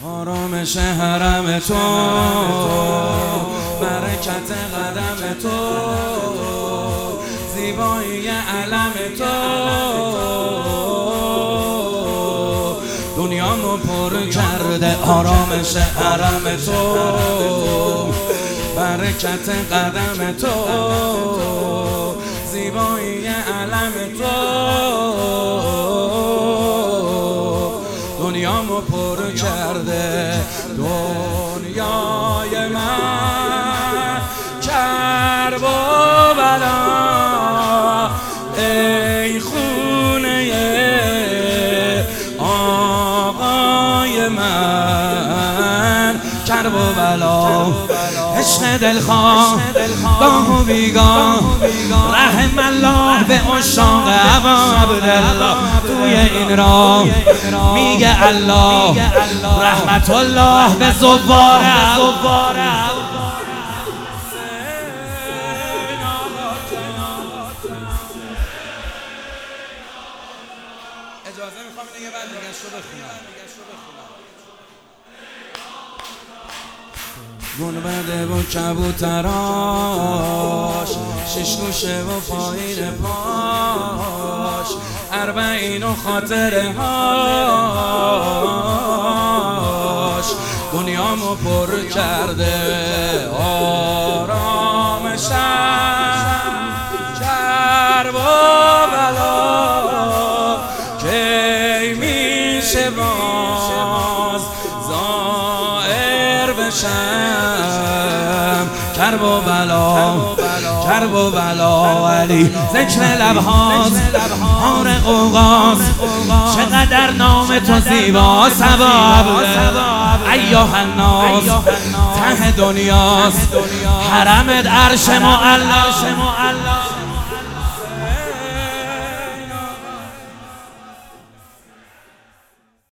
آرامش حرم تو، برکت قدم تو، زیبایی علم تو، دنیامو پر کرده آرامش حرم تو، برکت قدم تو، زیبایی علم تو، دنیامو پر کرده. دنیای من کرب و بلا، ای خونه آقای من کرب و بلا، عشق دلخواه گاه و بیگاه، رحم الله به عشاق ابا عبدالله. توی این راه میگه الله، رحمت الله به زواره. اجازه میخوام اینه یه بعد دیگه شو بخونم. گنبده و کبوتراش، شش گوشه و پایین پاش، اربعین و خاطره هاش، دنیامو پر کرده. آرامشم کرب و بلا، کی میشه باز زائر بشم. کرب و بلا، کرب و بلا، علی ذکر لبهاست حار قوقاست، چقدر نام تو زیبا سباب ایها الناس، ته دنیاست حرمت عرش معلا.